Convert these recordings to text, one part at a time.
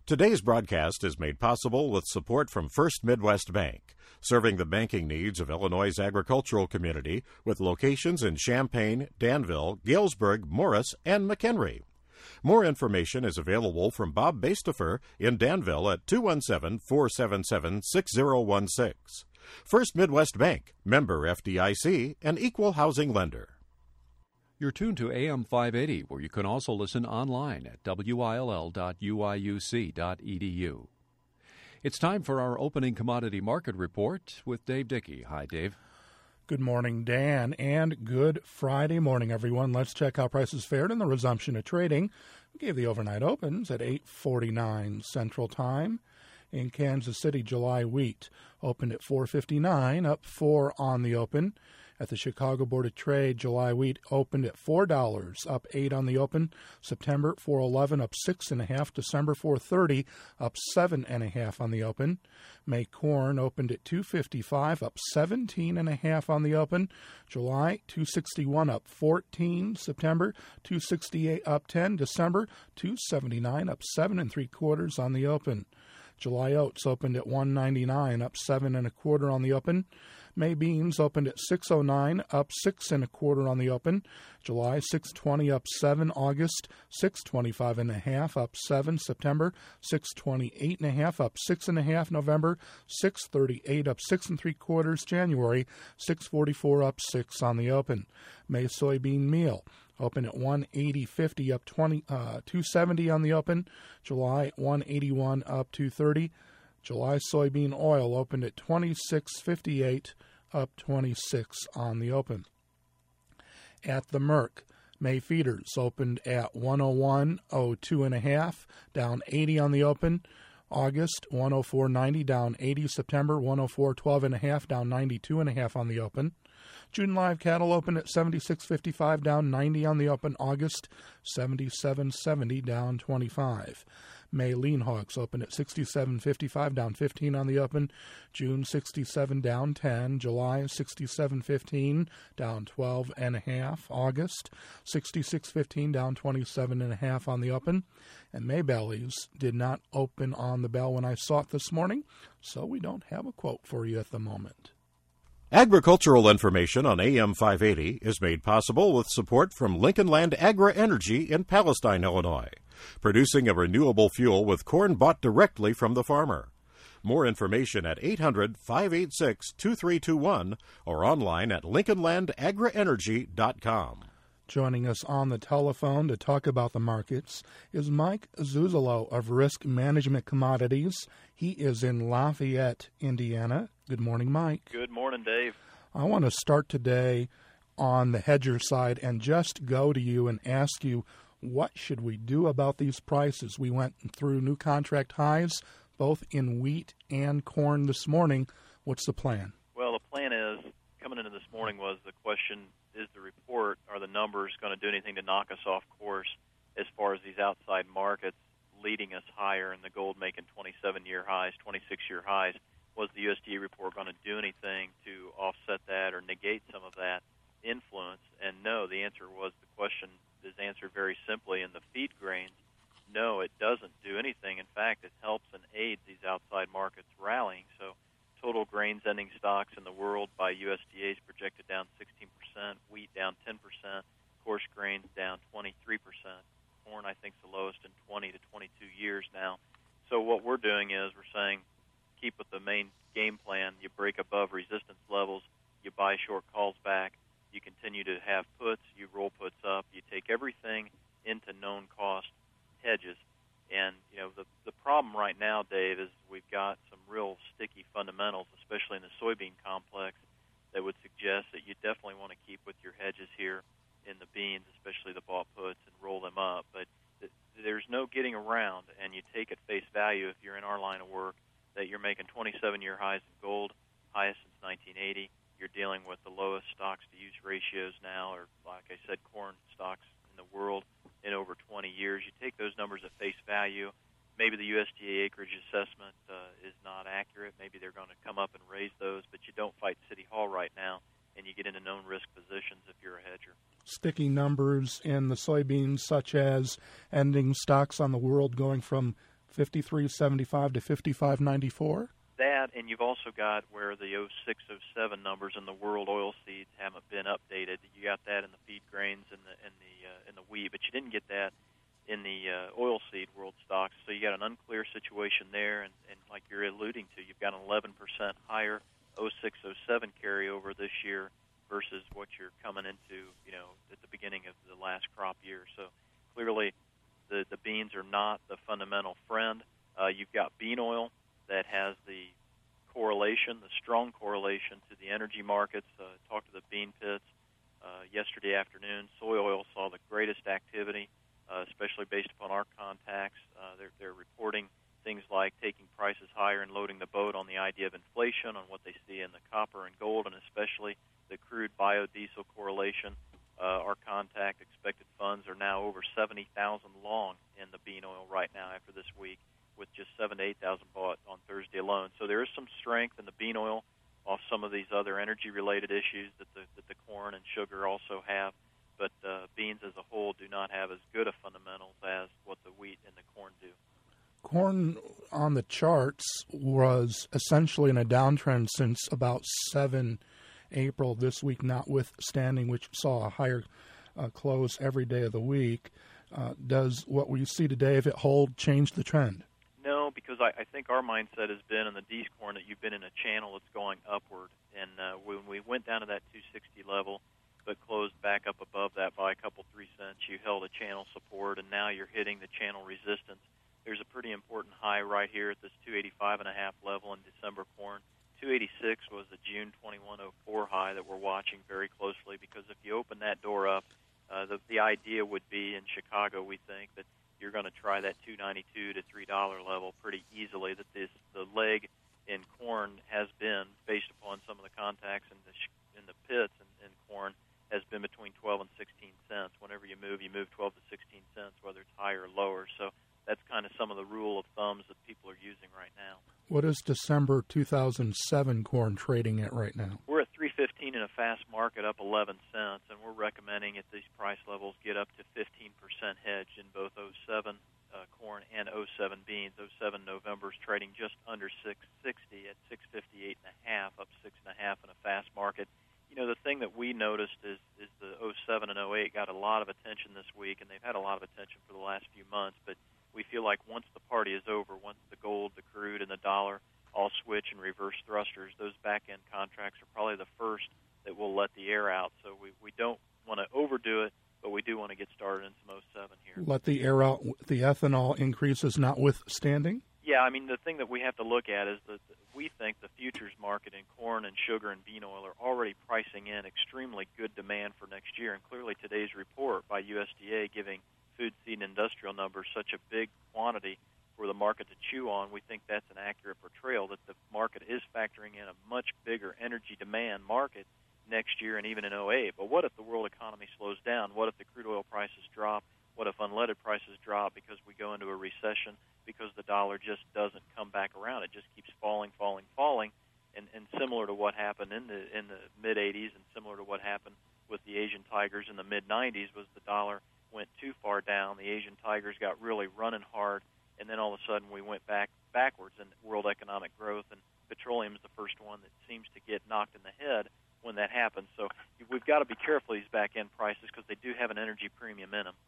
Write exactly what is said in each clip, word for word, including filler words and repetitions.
Today's broadcast is made possible with support from First Midwest Bank, serving the banking needs of Illinois' agricultural community with locations in Champaign, Danville, Galesburg, Morris, and McHenry. More information is available from Bob Bastefer in Danville at two one seven, four seven seven, six zero one six. First Midwest Bank, member F D I C, an equal housing lender. You're tuned to A M five eighty, where you can also listen online at W I L L dot U I U C dot E D U. It's time for our opening commodity market report with Dave Dickey. Hi, Dave. Good morning, Dan, and good Friday morning, everyone. Let's check how prices fared in the resumption of trading. We gave the overnight opens at eight forty-nine Central Time. In Kansas City, July wheat opened at four fifty-nine, up four on the open. At the Chicago Board of Trade, July wheat opened at four dollars, up eight on the open. September, four eleven, up six and a half. December, four thirty, up seven and a half on the open. May corn opened at two fifty-five, up seventeen and a half on the open. July, two sixty-one, up fourteen. September, two sixty-eight, up ten. December, two seventy-nine, up seven and three quarters on the open. July oats opened at one ninety-nine, up seven and a quarter on the open. May beans opened at six oh nine, up six and a quarter on the open. July six twenty, up seven. August six twenty-five and a half, up seven. September six twenty-eight and a half, up six and a half. November six thirty-eight, up six and three quarters. January six forty-four, up six on the open. May soybean meal open at one eighty fifty, up twenty, uh, two seventy on the open. July one eighty-one, up two thirty. July soybean oil opened at twenty-six fifty-eight, up twenty-six on the open. At the Merck, May feeders opened at one oh one oh two and a half, down eighty on the open. August one oh four ninety, down eighty. September one oh four twelve and a half, down ninety-two and a half on the open. June live cattle opened at seventy-six fifty-five, down ninety on the open. August seventy-seven seventy, down twenty-five. May lean hogs opened at sixty-seven fifty-five, down fifteen on the open. June sixty-seven, down ten. July sixty-seven fifteen, down twelve and a half. August sixty-six fifteen, down twenty-seven and a half on the open. And May bellies did not open on the bell when I saw it this morning, so we don't have a quote for you at the moment. Agricultural information on A M five eighty is made possible with support from Lincoln Land Agri-Energy in Palestine, Illinois, producing a renewable fuel with corn bought directly from the farmer. More information at eight hundred, five eight six, two three two one or online at lincoln land agri energy dot com. Joining us on the telephone to talk about the markets is Mike Zuzolo of Risk Management Commodities. He is in Lafayette, Indiana. Good morning, Mike. Good morning, Dave. I want to start today on the hedger side and just go to you and ask you, what should we do about these prices? We went through new contract highs, both in wheat and corn this morning. What's the plan? Well, the plan is, coming into this morning was the question, is the report, are the numbers going to do anything to knock us off course as far as these outside markets leading us higher and the gold making twenty-seven-year highs, twenty-six-year highs? Was the U S D A report going to do anything to offset that or negate some of that influence? And no, the answer was, the question is answered very simply in the feed grains. No, it doesn't do anything. In fact, it helps and aids these outside markets rallying. So total grains ending stocks in the world by U S D A is projected down sixteen percent, wheat down ten percent, coarse grains down twenty-three percent. Corn, I think, is the lowest in twenty to twenty-two years now. So what we're doing is we're saying, keep with the main game plan. You break above resistance levels, you buy short calls back, you continue to have puts, you roll puts up, you take everything into known cost hedges. And, you know, the, the problem right now, Dave, is we've got some real sticky fundamentals, especially in the soybean complex, that would suggest that you definitely want to keep with your hedges here in the beans, especially the bought puts, and roll them up. But th- there's no getting around, and you take at face value if you're in our line of work, that you're making twenty-seven-year highs in gold, highest since nineteen eighty. You're dealing with the lowest stocks-to-use ratios now, or like I said, corn stocks in the world in over twenty years. You take those numbers at face value. Maybe the U S D A acreage assessment uh, is not accurate. Maybe they're going to come up and raise those, but you don't fight City Hall right now, and you get into known risk positions if you're a hedger. Sticky numbers in the soybeans, such as ending stocks on the world going from fifty-three seventy-five to fifty-five ninety-four. That, and you've also got where the oh six oh seven numbers in the world oilseeds haven't been updated. You got that in the feed grains and the in the uh, in the wheat, but you didn't get that in the uh, oilseed world stocks. So you got an unclear situation there, and, and like you're alluding to, you've got an eleven percent higher oh six oh seven carryover this year versus what you're coming into, you know, at the beginning of the last crop year. So clearly, the the beans are not the fundamental friend. Uh, you've got bean oil that has the correlation, the strong correlation to the energy markets. Uh, talked to the bean pits uh, yesterday afternoon. Soy oil saw the greatest activity, uh, especially based upon our contacts. Uh, they're, they're reporting things like taking prices higher and loading the boat on the idea of inflation, on what they see in the copper and gold, and especially the crude biodiesel correlation. Uh, our contact expected funds are now over seventy thousand long in the bean oil right now after this week, with just seven to eight thousand bought on Thursday alone. So there is some strength in the bean oil off some of these other energy-related issues that the that the corn and sugar also have. But uh, beans as a whole do not have as good a fundamentals as what the wheat and the corn do. Corn on the charts was essentially in a downtrend since about seven April this week, notwithstanding, which saw a higher uh, close every day of the week. Uh, does what we see today, if it hold, change the trend? No, because I, I think our mindset has been in the D's corn that you've been in a channel that's going upward. And uh, when we went down to that two sixty level but closed back up above that by a couple, three cents, you held a channel support, and now you're hitting the channel resistance. There's a pretty important high right here at this two eighty-five and a half level in December corn. two eighty-six was the June twenty-one oh four high that we're watching very closely, because if you open that door up, uh, the, the idea would be in Chicago, we think, that you're going to try that two ninety-two to three dollars level pretty easily, that this the leg in corn has been, based upon some of the contacts in the, in the pits and in corn, has been between twelve and sixteen cents. Whenever you move, you move twelve to sixteen cents, whether it's higher or lower. So that's kind of some of the rule of thumbs that people are using right now. What is December two thousand seven corn trading at right now? We're at three fifteen in a fast market, up eleven cents, and we're recommending at these price levels get up to fifteen percent hedged in both oh seven uh, corn and oh seven beans. oh seven November is trading just under six sixty at six fifty-eight and a half, up six and a half in a fast market. You know, the thing that we noticed is is the oh seven and oh eight got a lot of attention this week, and they've had a lot of attention for the last few months, but we feel like once the party is over, once the gold, the crude, and the dollar all switch and reverse thrusters, those back-end contracts are probably the first that will let the air out. So we, we don't want to overdo it, but we do want to get started in some oh seven here. Let the air out, the ethanol increases notwithstanding? Yeah, I mean, the thing that we have to look at is that we think the futures market in corn and sugar and bean oil are already pricing in extremely good demand for next year. And clearly today's report by U S D A giving food, seed, and industrial numbers such a big quantity for the market to chew on, we think that's an accurate portrayal that the market is factoring in a much bigger energy demand market next year and even in oh eight. But what if the world economy slows down? What if the crude oil prices drop? What if unleaded prices drop because we go into a recession, because the dollar just doesn't come back around? It just keeps falling, falling, falling, and, and similar to what happened in the in the mid eighties and similar to what happened with the Asian tigers in the mid nineties was the dollar went too far down. The Asian tigers got really running hard, and then all of a sudden we went back backwards in world economic growth, and petroleum is the first one that seems to get knocked in the head when that happens. So we've got to be careful of these back-end prices because they do have an energy premium in them.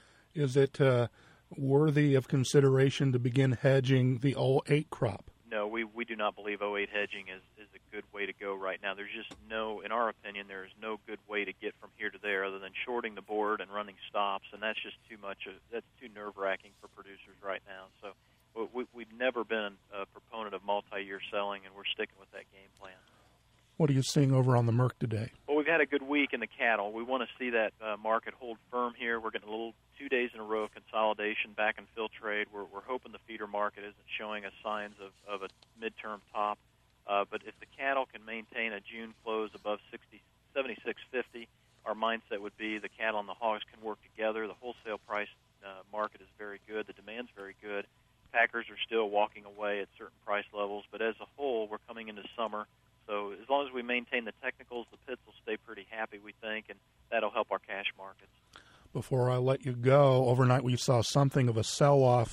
Is it uh, worthy of consideration to begin hedging the oh eight crop? No, we, we do not believe oh eight hedging is, is a good way to go right now. There's just no, in our opinion, there is no good way to get from here to there other than shorting the board and running stops, and that's just too much. Of, that's too nerve-wracking for producers right now. So we, we've never been a proponent of multi-year selling, and we're sticking with that game plan. What are you seeing over on the Merc today? Well, we've had a good week in the cattle. We want to see that uh, market hold firm here. We're getting a little two days in a row of consolidation back and fill trade. We're, we're hoping the feeder market isn't showing us signs of, of a midterm top. Uh, but if the cattle can maintain a June close above sixty, seventy-six fifty, our mindset would be the cattle and the hogs can work together. The wholesale price uh, market is very good. The demand's very good. Packers are still walking away at certain price levels. But as a whole, we're coming into summer. So as long as we maintain the technicals, the pits will stay pretty happy, we think, and that'll help our cash markets. Before I let you go, overnight we saw something of a sell-off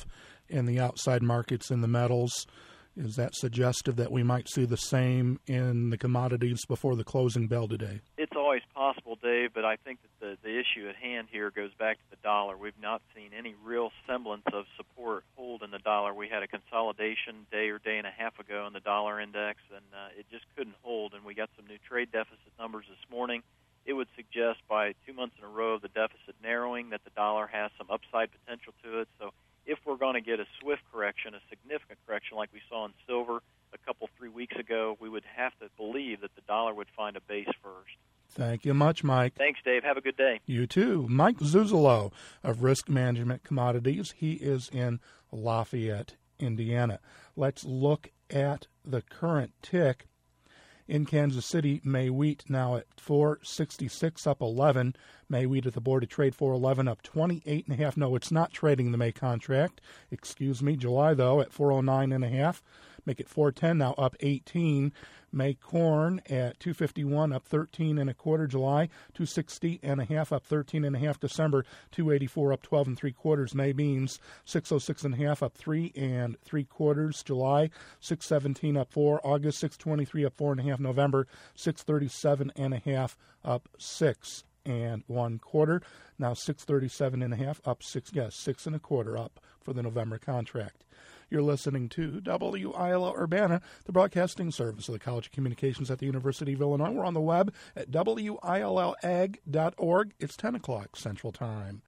in the outside markets in the metals. Is that suggestive that we might see the same in the commodities before the closing bell today? It's always possible, Dave, but I think that the, the issue at hand here goes back to the dollar. We've not seen any real semblance of support hold in the dollar. We had a consolidation day or day and a half ago in the dollar index, and uh, it just couldn't hold, and we got some new trade deficit numbers this morning. It would suggest by two months in a row of the deficit narrowing that the dollar has some upside potential to it. So if we're going to get a swift correction, a significant correction like we saw in silver a couple, three weeks ago, we would have to believe that the dollar would find a base first. Thank you much, Mike. Thanks, Dave. Have a good day. You too. Mike Zuzolo of Risk Management Commodities. He is in Lafayette, Indiana. Let's look at the current tick. In Kansas City, May wheat now at four sixty-six, up eleven. May wheat at the Board of Trade, four eleven, up twenty-eight and a half. No, it's not trading the May contract. Excuse me. July, though, at four oh nine and a half. Make it four ten now, up eighteen. May corn at two fifty-one, up thirteen and a quarter. July, two sixty and a half, up thirteen and a half. December, two eighty-four, up twelve and three quarters. May beans, six oh six and a half, up three and three quarters. July, six seventeen, up four. August, six twenty-three, up four and a half. November, six thirty-seven and a half, up six and one quarter. Now six thirty-seven and a half, up six, yes, six and a quarter up for the November contract. You're listening to W I L L Urbana, the broadcasting service of the College of Communications at the University of Illinois. We're on the web at W I L L ag dot org. It's ten o'clock Central Time.